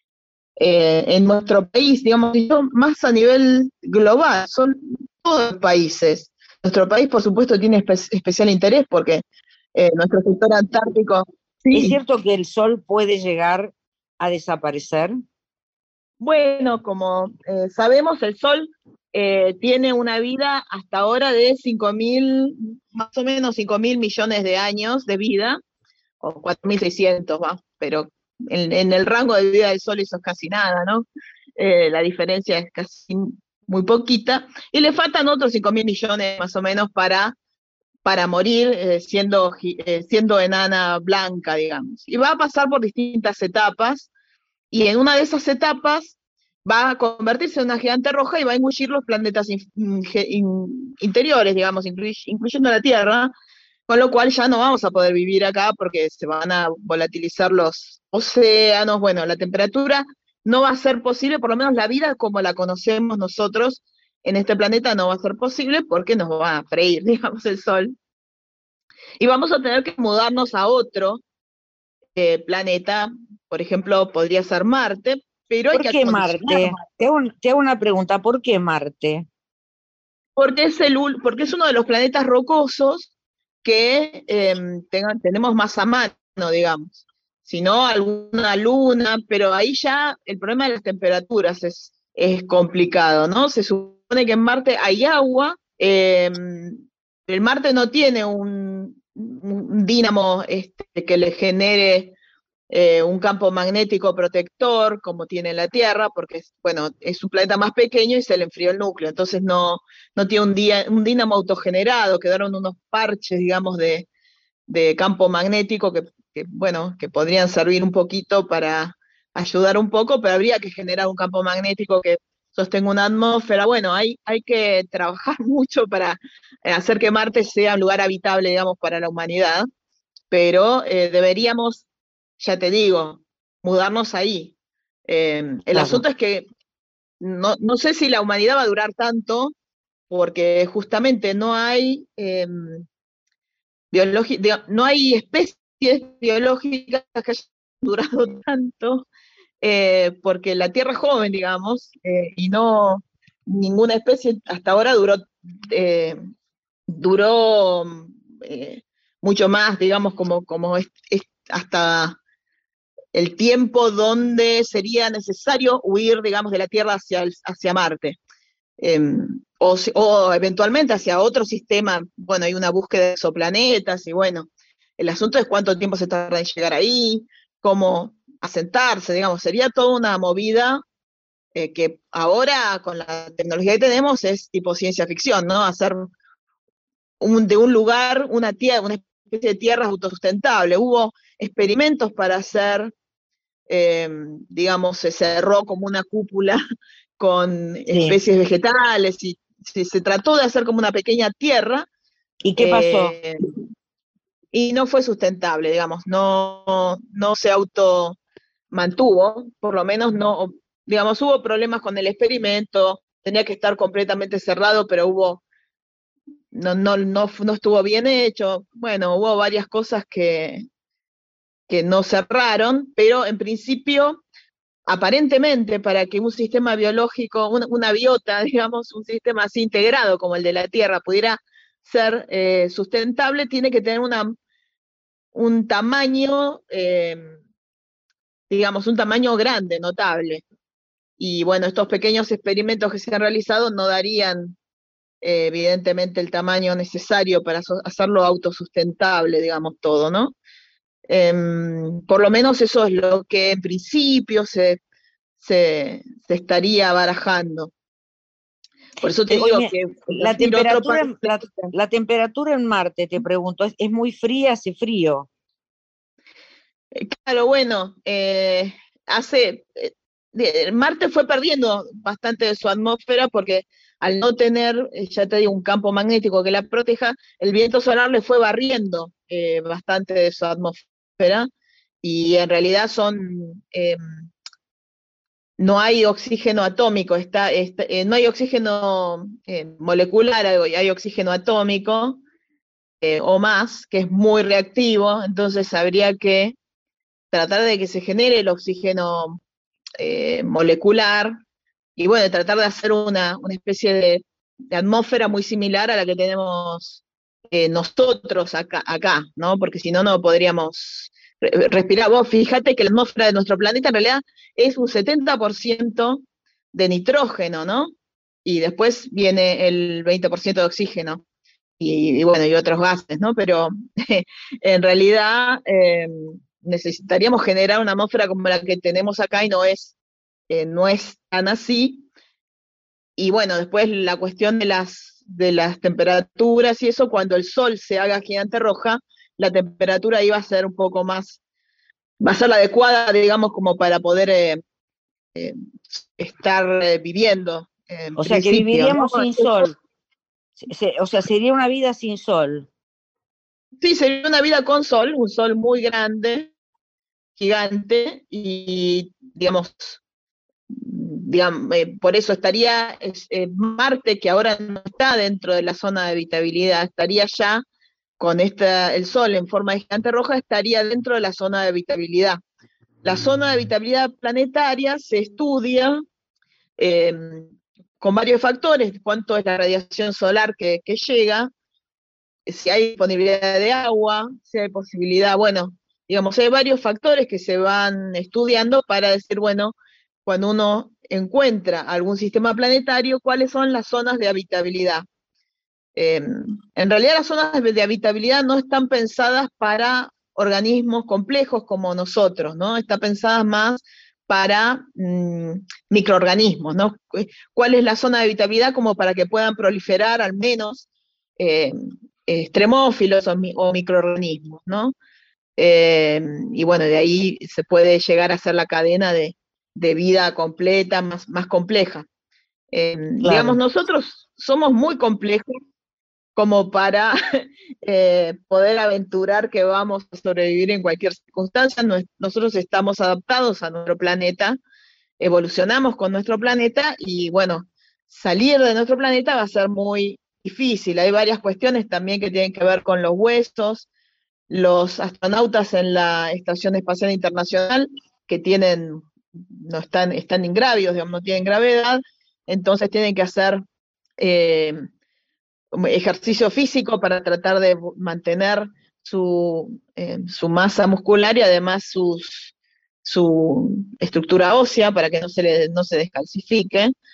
eh, en nuestro país, digamos, sino más a nivel global, son todos los países. Nuestro país, por supuesto, tiene espe- especial interés porque eh, nuestro sector antártico, es sí. cierto que el sol puede llegar a desaparecer. Bueno, como eh, sabemos, el Sol eh, tiene una vida hasta ahora de cinco mil, más o menos cinco mil millones de años de vida, o cuatro mil seiscientos, va, pero en, en el rango de vida del Sol eso es casi nada, ¿no? Eh, la diferencia es casi muy poquita, y le faltan otros cinco mil millones más o menos para, para morir eh, siendo, eh, siendo enana blanca, digamos. Y va a pasar por distintas etapas, y en una de esas etapas va a convertirse en una gigante roja y va a engullir los planetas in, in, interiores, digamos, incluy, incluyendo la Tierra, con lo cual ya no vamos a poder vivir acá porque se van a volatilizar los océanos, bueno, la temperatura no va a ser posible, por lo menos la vida como la conocemos nosotros en este planeta no va a ser posible porque nos va a freír, digamos, el Sol. Y vamos a tener que mudarnos a otro eh, planeta, por ejemplo, podría ser Marte, pero hay ¿Por que qué acondicionar Marte? Te hago, un- te hago una pregunta, ¿por qué Marte? porque es, el, porque es uno de los planetas rocosos que eh, tengan, tenemos más a mano, digamos. Si no, alguna luna, pero ahí ya el problema de las temperaturas es, es complicado, ¿no? Se supone que en Marte hay agua, eh, el Marte no tiene un, un dínamo este, que le genere eh, un campo magnético protector como tiene la Tierra, porque es, bueno, es un planeta más pequeño y se le enfrió el núcleo, entonces no, no tiene un, día, un dínamo autogenerado, quedaron unos parches, digamos, de, de campo magnético que, que, bueno, que podrían servir un poquito para ayudar un poco, pero habría que generar un campo magnético que sostenga una atmósfera. Bueno, hay, hay que trabajar mucho para hacer que Marte sea un lugar habitable, digamos, para la humanidad, pero eh, deberíamos, ya te digo, mudarnos ahí. Eh, el Claro. asunto es que no, no sé si la humanidad va a durar tanto, porque justamente no hay, eh, no hay especies biológicas que hayan durado tanto, eh, porque la Tierra es joven, digamos, eh, y no, ninguna especie hasta ahora duró, eh, duró eh, mucho más, digamos, como, como es, es hasta el tiempo donde sería necesario huir, digamos, de la Tierra hacia, el, hacia Marte. Eh, o, o eventualmente hacia otro sistema. Bueno, hay una búsqueda de exoplanetas, y bueno, el asunto es cuánto tiempo se tarda en llegar ahí, cómo asentarse, digamos, sería toda una movida eh, que ahora con la tecnología que tenemos es tipo ciencia ficción, ¿no? Hacer un, de un lugar una tierra, una especie de tierra autosustentable. Hubo experimentos para hacer, eh, digamos, se cerró como una cúpula con Sí. especies vegetales y se, se trató de hacer como una pequeña tierra. ¿Y qué pasó? Eh, y no fue sustentable, digamos, no, no se auto mantuvo, por lo menos no, digamos, hubo problemas con el experimento, tenía que estar completamente cerrado, pero hubo, no, no, no, no estuvo bien hecho, bueno, hubo varias cosas que, que no cerraron, pero en principio, aparentemente, para que un sistema biológico, una, una biota, digamos, un sistema así integrado como el de la Tierra pudiera ser eh, sustentable, tiene que tener una, un tamaño, eh, digamos, un tamaño grande, notable. Y bueno, estos pequeños experimentos que se han realizado no darían, eh, evidentemente, el tamaño necesario para so hacerlo autosustentable, digamos, todo, ¿no? Eh, por lo menos eso es lo que en principio se, se, se estaría barajando. Por eso te Eh, digo oye, que la elegir otro temperatura, país. en- la, la temperatura en Marte, te pregunto, ¿es, es muy fría, hace frío? Eh, Claro, bueno, eh, hace, eh, de- Marte fue perdiendo bastante de su atmósfera porque al no tener, eh, ya te digo, un campo magnético que la proteja, el viento solar le fue barriendo eh, bastante de su atmósfera, y en realidad son, eh, no hay oxígeno atómico, está, está- eh, no hay oxígeno eh, molecular, hay hay oxígeno atómico eh, o más, que es muy reactivo, entonces habría que tratar de que se genere el oxígeno eh, molecular, y bueno, tratar de hacer una, una especie de, de atmósfera muy similar a la que tenemos eh, nosotros acá, acá, ¿no? Porque si no, no podríamos re- respirar. Vos fíjate que la atmósfera de nuestro planeta en realidad es un setenta por ciento de nitrógeno, ¿no? Y después viene el veinte por ciento de oxígeno. Y, y bueno, y otros gases, ¿no? Pero en realidad eh, necesitaríamos generar una atmósfera como la que tenemos acá, y no es, eh, no es tan así. Y bueno, después la cuestión de las, de las temperaturas y eso, cuando el sol se haga gigante roja, la temperatura ahí va a ser un poco más, va a ser la adecuada, digamos, como para poder eh, eh, estar eh, viviendo, eh, en O sea, que principio, ¿no? viviríamos sin sol. Se- se- o sea, sería una vida sin sol. Sí, sería una vida con sol, un sol muy grande, gigante, y digamos, digamos eh, por eso estaría es, eh, Marte, que ahora no está dentro de la zona de habitabilidad, estaría ya con esta, el Sol en forma de gigante roja, estaría dentro de la zona de habitabilidad. La zona de habitabilidad planetaria se estudia eh, con varios factores: cuánto es la radiación solar que, que llega, si hay disponibilidad de agua, si hay posibilidad, bueno, digamos, hay varios factores que se van estudiando para decir, bueno, cuando uno encuentra algún sistema planetario, cuáles son las zonas de habitabilidad. Eh, en realidad las zonas de habitabilidad no están pensadas para organismos complejos como nosotros, ¿no? Están pensadas más para mmm, microorganismos, ¿no? ¿Cuál es la zona de habitabilidad como para que puedan proliferar al menos eh, extremófilos o, o microorganismos, ¿no? Eh, y bueno, de ahí se puede llegar a hacer la cadena de, de vida completa, más, más compleja. Eh, digamos, Claro. nosotros somos muy complejos como para eh, poder aventurar que vamos a sobrevivir en cualquier circunstancia. Nosotros estamos adaptados a nuestro planeta, evolucionamos con nuestro planeta, y bueno, salir de nuestro planeta va a ser muy difícil. Hay varias cuestiones también que tienen que ver con los huesos. Los astronautas en la Estación Espacial Internacional que tienen, no están, están ingrávidos, digamos, no tienen gravedad, entonces tienen que hacer eh, ejercicio físico para tratar de mantener su, eh, su masa muscular y además sus, su estructura ósea para que no se, le, no se descalcifique.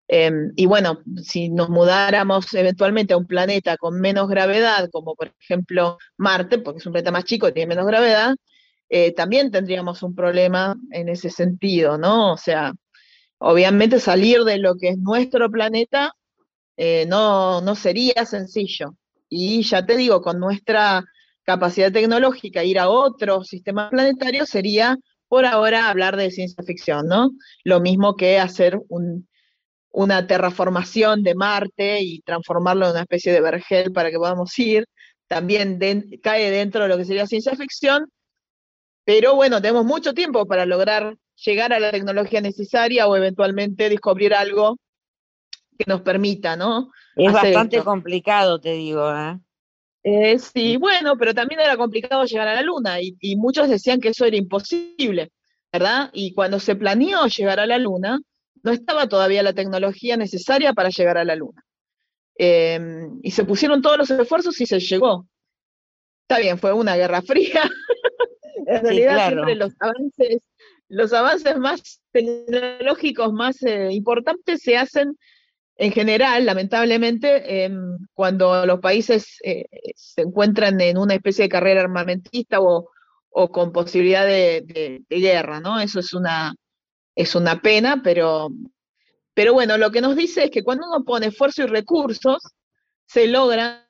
Eh, y bueno, si nos mudáramos eventualmente a un planeta con menos gravedad, como por ejemplo Marte, porque es un planeta más chico y tiene menos gravedad, eh, también tendríamos un problema en ese sentido, ¿no? O sea, obviamente salir de lo que es nuestro planeta eh, no, no sería sencillo. Y ya te digo, con nuestra capacidad tecnológica, ir a otro sistema planetario sería, por ahora, hablar de ciencia ficción, ¿no? Lo mismo que hacer un, una terraformación de Marte y transformarlo en una especie de vergel para que podamos ir, también de, cae dentro de lo que sería ciencia ficción, pero bueno, tenemos mucho tiempo para lograr llegar a la tecnología necesaria o eventualmente descubrir algo que nos permita, ¿no? Es hacer bastante esto. complicado, te digo, ¿eh? Eh, sí, bueno, pero también era complicado llegar a la Luna y, y muchos decían que eso era imposible, ¿verdad? Y cuando se planeó llegar a la Luna, no estaba todavía la tecnología necesaria para llegar a la Luna. Eh, y se pusieron todos los esfuerzos y se llegó. Está bien, fue una guerra fría. En Sí, realidad claro. siempre los avances, los avances más tecnológicos, más eh, importantes se hacen en general, lamentablemente, eh, cuando los países eh, se encuentran en una especie de carrera armamentista o, o con posibilidad de, de, de guerra, ¿no? Eso es una, es una pena, pero, pero bueno, lo que nos dice es que cuando uno pone esfuerzo y recursos, se logran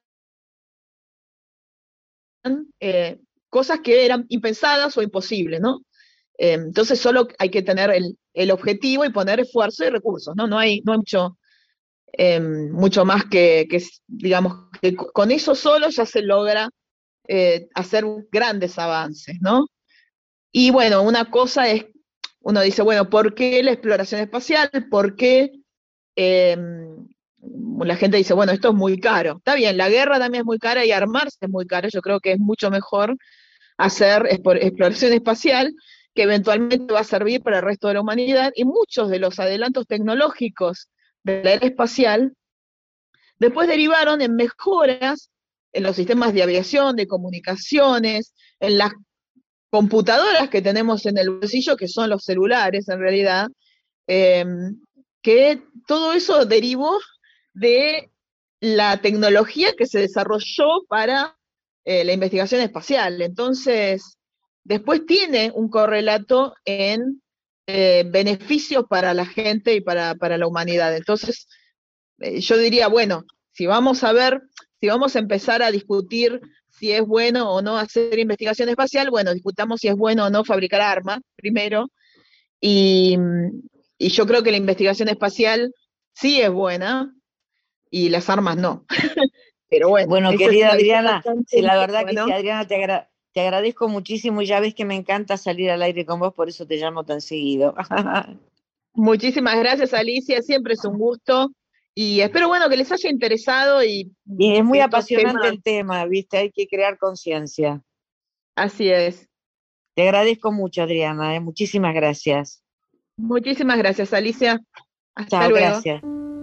eh, cosas que eran impensadas o imposibles, ¿no? Eh, entonces solo hay que tener el, el objetivo y poner esfuerzo y recursos, ¿no? No hay, no hay mucho... Eh, mucho más que, que, digamos, que con eso solo ya se logra eh, hacer grandes avances, ¿no? Y bueno, una cosa es, uno dice, bueno, ¿por qué la exploración espacial? ¿Por qué eh, la gente dice, bueno, esto es muy caro? Está bien, la guerra también es muy cara y armarse es muy caro, yo creo que es mucho mejor hacer exploración espacial, que eventualmente va a servir para el resto de la humanidad, y muchos de los adelantos tecnológicos de la era espacial después derivaron en mejoras en los sistemas de aviación, de comunicaciones, en las computadoras que tenemos en el bolsillo, que son los celulares en realidad, eh, que todo eso derivó de la tecnología que se desarrolló para eh, la investigación espacial. Entonces, después tiene un correlato en eh, beneficios para la gente y para, para la humanidad. Entonces, eh, yo diría, bueno, si vamos a ver, si vamos a empezar a discutir si es bueno o no hacer investigación espacial, bueno, discutamos si es bueno o no fabricar armas, primero, y, y yo creo que la investigación espacial sí es buena, y las armas no. Pero bueno, Bueno, esa querida es Adriana, sí, la verdad bueno. que sí, Adriana, te, agra te agradezco muchísimo y ya ves que me encanta salir al aire con vos, por eso te llamo tan seguido. Muchísimas gracias, Alicia, siempre es un gusto, y espero, bueno, que les haya interesado. Y, y es muy apasionante temas... el tema, ¿viste? Hay que crear conciencia. Así es. Te agradezco mucho, Adriana, ¿eh? Muchísimas gracias. Muchísimas gracias, Alicia. Hasta Chao, luego. Gracias.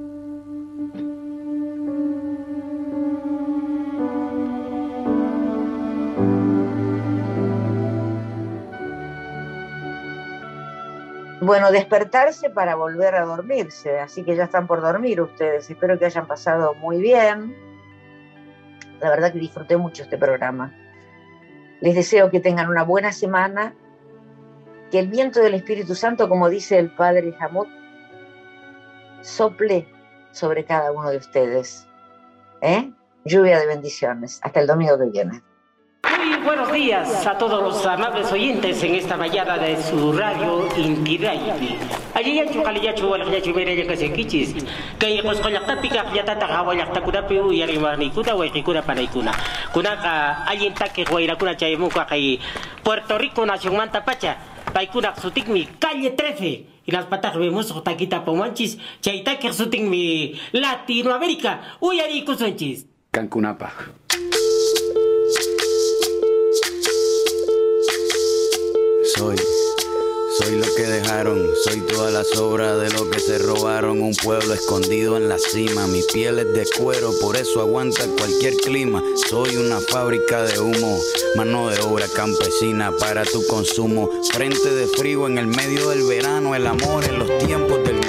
Bueno, despertarse para volver a dormirse, así que ya están por dormir ustedes. Espero que hayan pasado muy bien. La verdad que disfruté mucho este programa. Les deseo que tengan una buena semana, que el viento del Espíritu Santo, como dice el Padre Hamut, sople sobre cada uno de ustedes. ¿Eh? Lluvia de bendiciones. Hasta el domingo que viene. Muy buenos días a todos los amables oyentes en esta mañana de su radio Inti Radio. Ayayachu kaliyachu walayachu mereya kasekichis. Kay qosqollaqtapiqa qllatata hawallaqtakunapi uyariwarniykuna wayqikuna panaykuna. Kunaqa allintaki wayrakuna chaymunqa kay Puerto Rico nacionmanta pacha. Paykuna sutikmi calle trece. Y las patas vemos taquita pomanchis. Chaytaki sutikmi Latinoamérica. Uyarikusunchis. Cancunapa. Soy, soy lo que dejaron, soy toda la sobra de lo que se robaron. Un pueblo escondido en la cima, mi piel es de cuero, por eso aguanta cualquier clima. Soy una fábrica de humo, mano de obra campesina para tu consumo. Frente de frío en el medio del verano, el amor en los tiempos del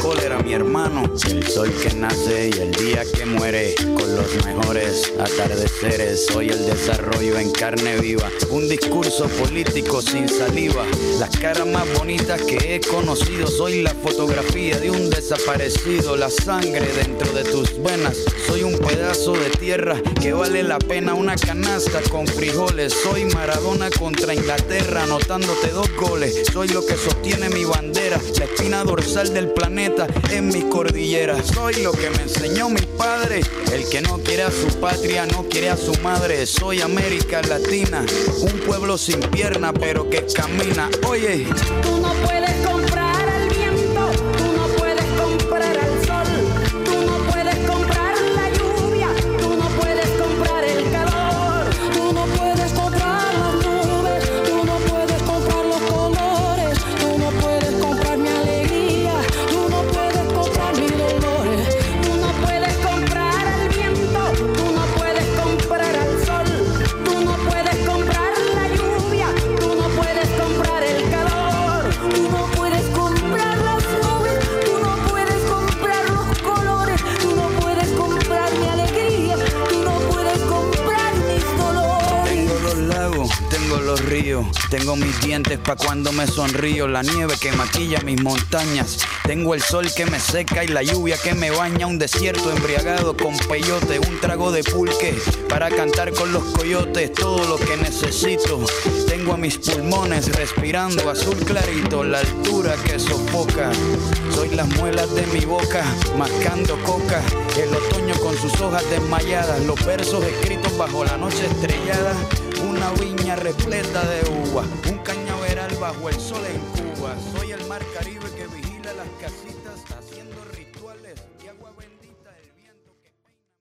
cólera, mi hermano. El sol que nace y el día que muere, con los mejores atardeceres. Soy el desarrollo en carne viva, un discurso político sin saliva. Las caras más bonitas que he conocido, soy la fotografía de un desaparecido. La sangre dentro de tus venas, soy un pedazo de tierra que vale la pena una canasta con frijoles. Soy Maradona contra Inglaterra, anotándote dos goles. Soy lo que sostiene mi bandera, la espina dorsal del planeta en mis cordilleras. Soy lo que me enseñó mi padre, el que no quiere a su patria, no quiere a su madre. Soy América Latina, un pueblo sin pierna pero que camina. Oye, tú no puedes comprar al viento, tú no puedes comprar al sol, tú no puedes comprar la lluvia, tú no puedes comprar el calor, tú no puedes comprar las nubes, tú no puedes comprar los colores, tú no puedes comprar mi alegría, tú no puedes comprar mis dolores, tú no puedes comprar al viento, tú no puedes comprar al sol, tú no puedes comprar la lluvia, tú no puedes comprar el calor, tú no puedes comprar las nubes, tú no puedes comprar los colores, tú no puedes comprar mi alegría, tú no puedes comprar mis dolores. tengo los lagos, tengo los ríos, tengo mis dientes pa' cuando me sonrío, la nieve que maquilla mis montañas, tengo el sol que me seca y la lluvia que me baña, un desierto embriagado con peyote, un trago de pulque para cantar con los coyotes, todo lo que necesito. Tengo a mis pulmones respirando azul clarito, la altura que sofoca. Soy las muelas de mi boca, mascando coca, el otoño con sus hojas desmayadas, los versos escritos bajo la noche estrellada, una viña repleta de uva, un cañaveral bajo el sol en Cuba. Soy el mar Caribe que vigila las casitas.